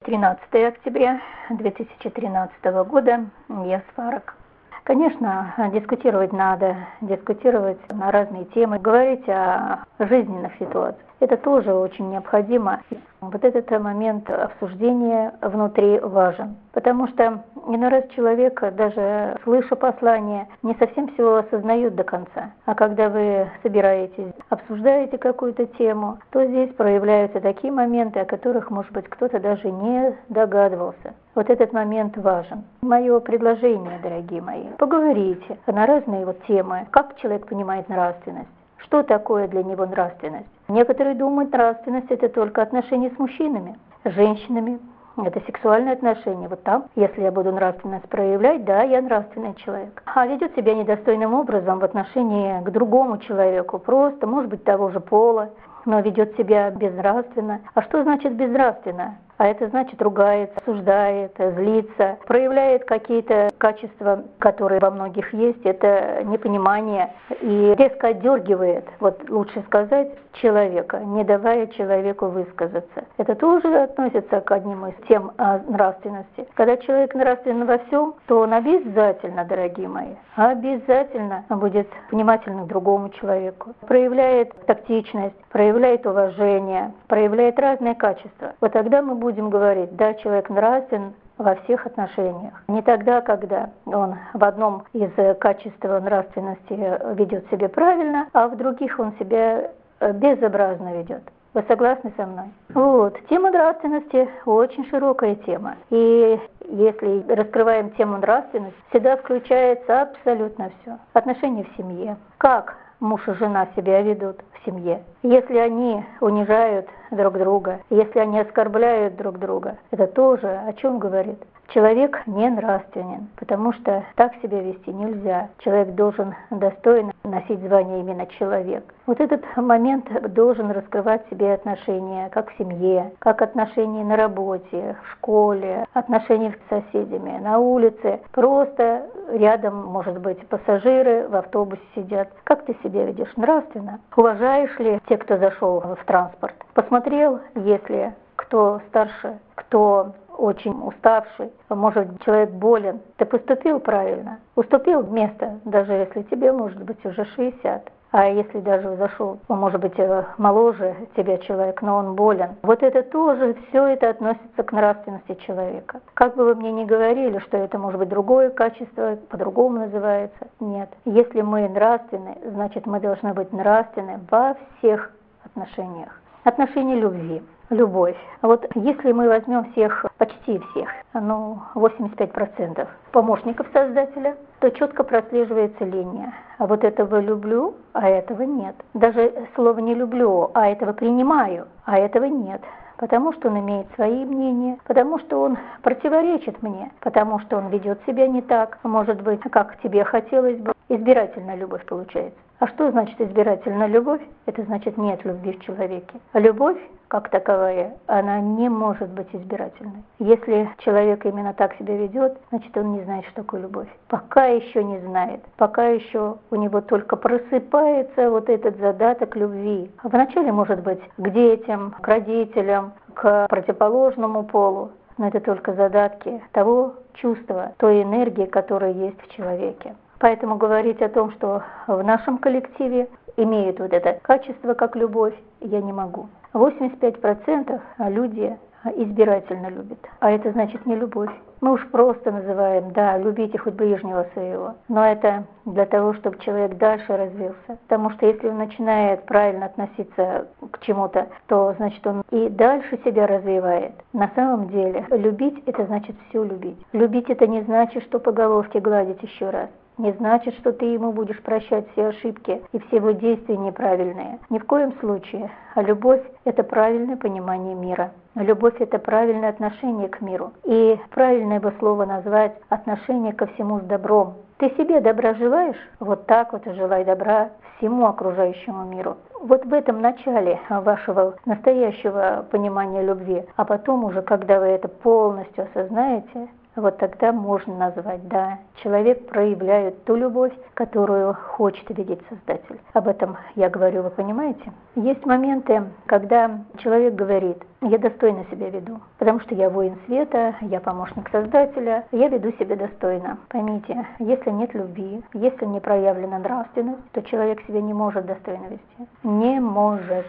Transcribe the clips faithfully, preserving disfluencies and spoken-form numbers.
тринадцатое октября две тысячи тринадцатого года. Я Сварог. Конечно, дискутировать надо, дискутировать на разные темы, говорить о жизненных ситуациях. Это тоже очень необходимо. Вот этот момент обсуждения внутри важен. Потому что иной раз человек, даже слыша послание, не совсем все осознает до конца. А когда вы собираетесь, обсуждаете какую-то тему, то здесь проявляются такие моменты, о которых, может быть, кто-то даже не догадывался. Вот этот момент важен. Мое предложение, дорогие мои, поговорите на разные вот темы, как человек понимает нравственность. Что такое для него нравственность? Некоторые думают, нравственность – это только отношения с мужчинами, с женщинами. Это сексуальные отношения. Вот там, если я буду нравственность проявлять, да, я нравственный человек. А ведет себя недостойным образом в отношении к другому человеку, просто, может быть, того же пола, но ведет себя безнравственно. А что значит безнравственно? А это значит ругается, осуждает, злится, проявляет какие-то качества, которые во многих есть. Это непонимание и резко отдергивает, вот лучше сказать, человека, не давая человеку высказаться. Это тоже относится к одним из тем о нравственности. Когда человек нравственен во всем, то он обязательно, дорогие мои, обязательно будет внимательным к другому человеку, проявляет тактичность, проявляет уважение, проявляет разные качества. Вот тогда мы будем говорить, да, человек нравственен во всех отношениях. Не тогда, когда он в одном из качеств нравственности ведет себя правильно, а в других он себя безобразно ведет. Вы согласны со мной? Вот. Тема нравственности очень широкая тема. И если раскрываем тему нравственности, всегда включается абсолютно все. Отношения в семье. Как муж и жена себя ведут в семье. Если они унижают друг друга, если они оскорбляют друг друга, это тоже о чем говорит? Человек не нравственен, потому что так себя вести нельзя. Человек должен достойно носить звание именно человек. Вот этот момент должен раскрывать в себе отношения как в семье, как отношения на работе, в школе, отношения с соседями, на улице. Просто рядом, может быть, пассажиры в автобусе сидят. Как ты себя ведешь? Нравственно? Уважаешь ли тех, кто зашел в транспорт? Посмотрел, если кто старше, кто очень уставший, может, человек болен, ты поступил правильно, уступил место, даже если тебе, может быть, уже шестьдесят. А если даже зашел, он может быть моложе тебя человек, но он болен. Вот это тоже, все это относится к нравственности человека. Как бы вы мне ни говорили, что это может быть другое качество, по-другому называется, нет. Если мы нравственны, значит мы должны быть нравственны во всех отношениях. Отношения любви. Любовь. Вот если мы возьмем всех, почти всех, ну, восемьдесят пять процентов помощников Создателя, то четко прослеживается линия. А вот этого люблю, а этого нет. Даже слово не люблю, а этого принимаю, а этого нет. Потому что он имеет свои мнения, потому что он противоречит мне, потому что он ведет себя не так, может быть, как тебе хотелось бы. Избирательная любовь получается. А что значит избирательная любовь? Это значит нет любви в человеке. А любовь, как таковая, она не может быть избирательной. Если человек именно так себя ведет, значит он не знает, что такое любовь. Пока еще не знает, пока еще у него только просыпается вот этот задаток любви. Вначале, может быть, к детям, к родителям, к противоположному полу, но это только задатки того чувства, той энергии, которая есть в человеке. Поэтому говорить о том, что в нашем коллективе имеет вот это качество, как любовь, я не могу. восемьдесят пять процентов люди избирательно любят, а это значит не любовь. Мы уж просто называем, да, любите хоть ближнего своего, но это для того, чтобы человек дальше развился. Потому что если он начинает правильно относиться к чему-то, то значит он и дальше себя развивает. На самом деле любить это значит все любить. Любить это не значит, что по головке гладить еще раз. Не значит, что ты ему будешь прощать все ошибки и все его действия неправильные. Ни в коем случае. А любовь – это правильное понимание мира. Любовь – это правильное отношение к миру. И правильно его слово назвать отношение ко всему с добром. Ты себе добра желаешь? Вот так вот и желай добра всему окружающему миру. Вот в этом начале вашего настоящего понимания любви. А потом уже, когда вы это полностью осознаете, вот тогда можно назвать, да, человек проявляет ту любовь, которую хочет видеть Создатель. Об этом я говорю, вы понимаете? Есть моменты, когда человек говорит, я достойно себя веду, потому что я воин света, я помощник Создателя, я веду себя достойно. Поймите, если нет любви, если не проявлена нравственность, то человек себя не может достойно вести. Не может.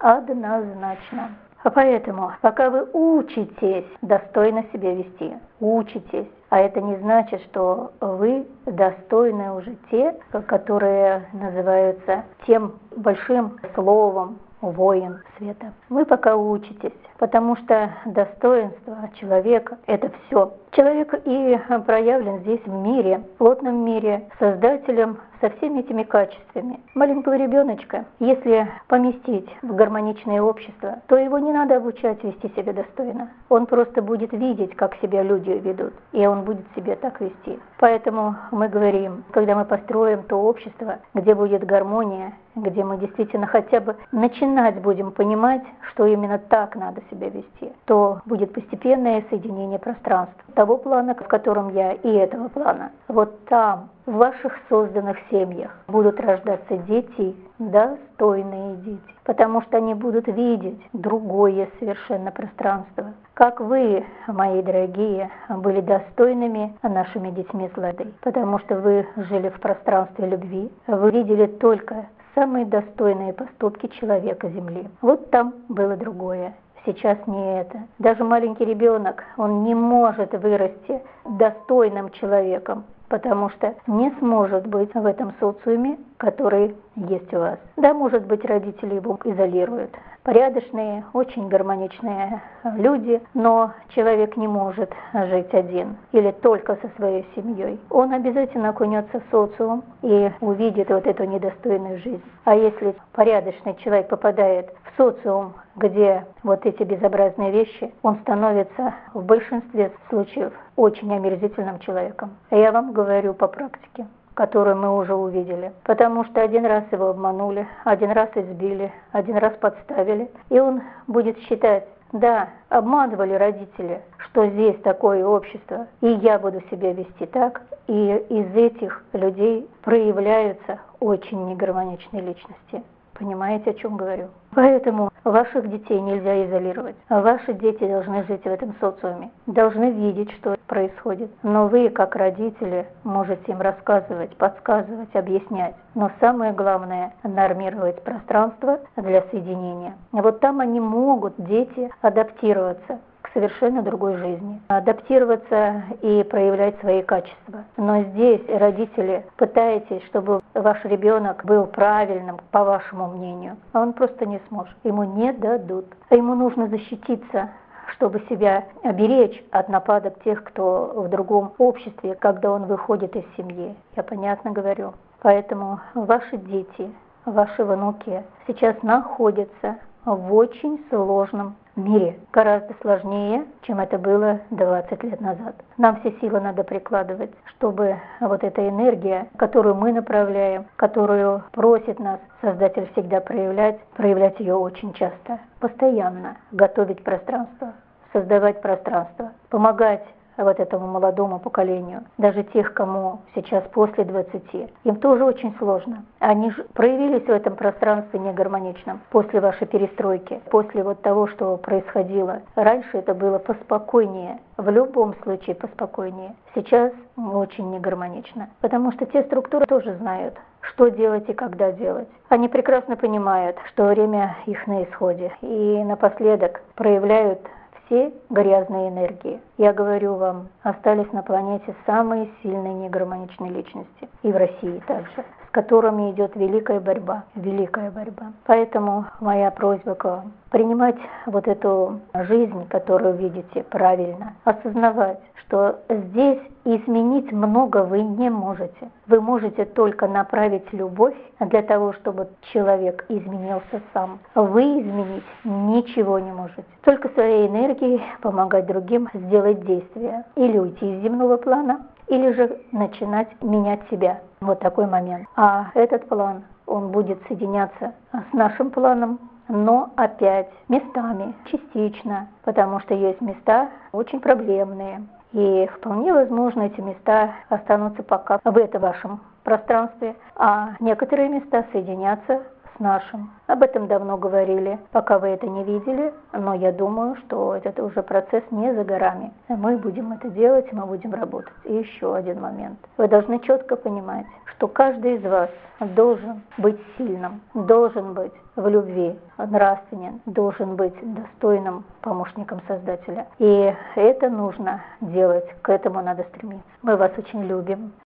Однозначно. А поэтому, пока вы учитесь достойно себя вести, учитесь, а это не значит, что вы достойны уже те, которые называются тем большим словом воин света. Вы пока учитесь, потому что достоинство человека – это все. Человек и проявлен здесь в мире, в плотном мире, Создателем со всеми этими качествами. Маленького ребеночка, если поместить в гармоничное общество, то его не надо обучать вести себя достойно. Он просто будет видеть, как себя люди ведут, и он будет себя так вести. Поэтому мы говорим, когда мы построим то общество, где будет гармония, где мы действительно хотя бы начинать будем понимать, что именно так надо себя вести, то будет постепенное соединение пространств. Того плана, в котором я, и этого плана. Вот там, в ваших созданных семьях, будут рождаться дети, достойные дети, потому что они будут видеть другое совершенно пространство. Как вы, мои дорогие, были достойными нашими детьми с Ладой, потому что вы жили в пространстве любви, вы видели только самые достойные поступки человека Земли. Вот там было другое. Сейчас не это. Даже маленький ребенок, он не может вырасти достойным человеком, потому что не сможет быть в этом социуме, который есть у вас. Да, может быть, родители его изолируют. Порядочные, очень гармоничные люди, но человек не может жить один или только со своей семьей. Он обязательно окунется в социум и увидит вот эту недостойную жизнь. А если порядочный человек попадает в социум, где вот эти безобразные вещи, он становится в большинстве случаев очень омерзительным человеком. Я вам говорю по практике, которую мы уже увидели. Потому что один раз его обманули, один раз избили, один раз подставили. И он будет считать, да, обманывали родители, что здесь такое общество, и я буду себя вести так. И из этих людей проявляются очень негармоничные личности. Понимаете, о чем говорю? Поэтому ваших детей нельзя изолировать. Ваши дети должны жить в этом социуме, должны видеть, что происходит. Но вы, как родители, можете им рассказывать, подсказывать, объяснять. Но самое главное – нормировать пространство для соединения. Вот там они могут, дети, адаптироваться к совершенно другой жизни, адаптироваться и проявлять свои качества. Но здесь, родители, пытаетесь, чтобы ваш ребенок был правильным, по вашему мнению, а он просто не сможет. Ему не дадут. А ему нужно защититься, чтобы себя оберечь от нападок тех, кто в другом обществе, когда он выходит из семьи. Я понятно говорю. Поэтому ваши дети, ваши внуки сейчас находятся в очень сложном мире, гораздо сложнее, чем это было двадцать лет назад. Нам все силы надо прикладывать, чтобы вот эта энергия, которую мы направляем, которую просит нас Создатель всегда проявлять, проявлять ее очень часто, постоянно, готовить пространство, создавать пространство, помогать вот этому молодому поколению, даже тех, кому сейчас после двадцати, им тоже очень сложно. Они же проявились в этом пространстве негармоничном после вашей перестройки, после вот того, что происходило. Раньше это было поспокойнее, в любом случае поспокойнее. Сейчас очень негармонично, потому что те структуры тоже знают, что делать и когда делать. Они прекрасно понимают, что время их на исходе, и напоследок проявляют все грязные энергии. Я говорю вам, остались на планете самые сильные негармоничные личности, и в России также, с которыми идет великая борьба, великая борьба. Поэтому моя просьба к вам – принимать вот эту жизнь, которую видите, правильно, осознавать, что здесь изменить много вы не можете. Вы можете только направить любовь для того, чтобы человек изменился сам. Вы изменить ничего не можете. Только своей энергией помогать другим сделать действия. Или уйти из земного плана, или же начинать менять себя. Вот такой момент. А этот план, он будет соединяться с нашим планом, но опять местами, частично, потому что есть места очень проблемные. И вполне возможно, эти места останутся пока в этом вашем пространстве, а некоторые места соединятся с с нашим. Об этом давно говорили, пока вы это не видели, но я думаю, что это уже процесс не за горами. Мы будем это делать, мы будем работать. И еще один момент. Вы должны четко понимать, что каждый из вас должен быть сильным, должен быть в любви, нравственен, должен быть достойным помощником Создателя. И это нужно делать, к этому надо стремиться. Мы вас очень любим.